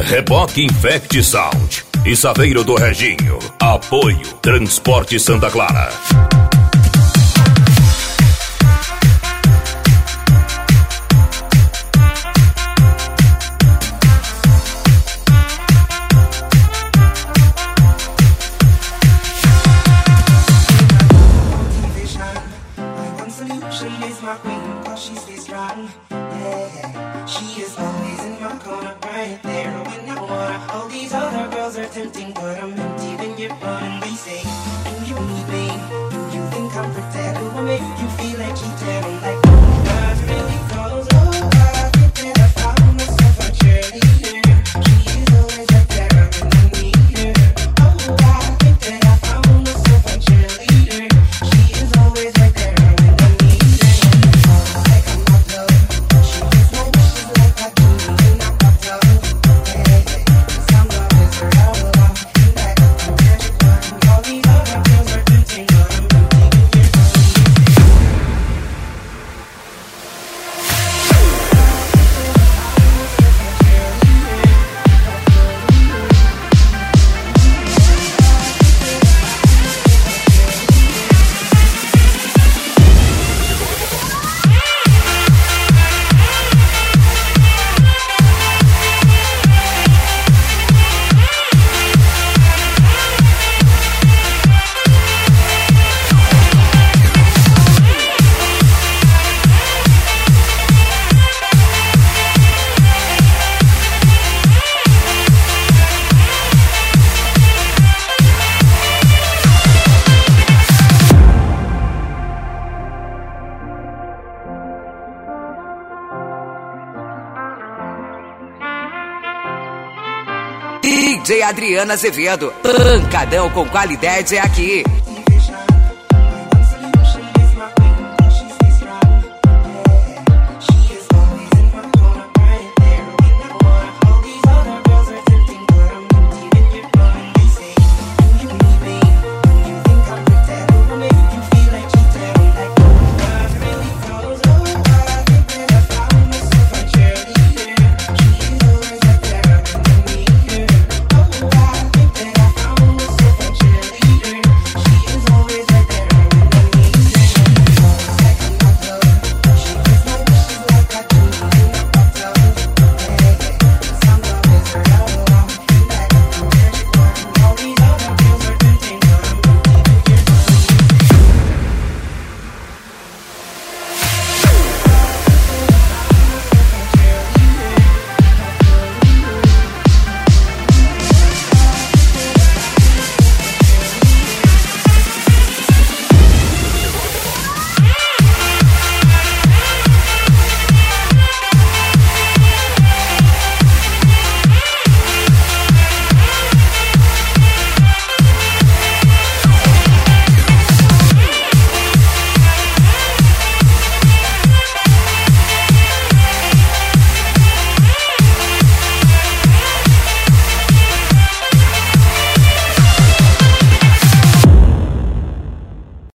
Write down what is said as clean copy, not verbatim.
Reboque Infect Sound e Saveiro do Reginho. Apoio Transporte Santa Clara. Tempting, but I'm empty when you're running. They say, do you need me? Do you think I'm pretend? Do I make you feel like cheating? I'm like, oh, God really goes. Oh, I think that I found myself a cheerleader. She is always right there when I need her. Oh, I think that I found myself a cheerleader. She is always right there when I need her. Oh, like I'm not love. She is my wishes like I do in a bottle. Hey, some love is her love. DJ Adriana Azevedo, pancadão com qualidade é aqui.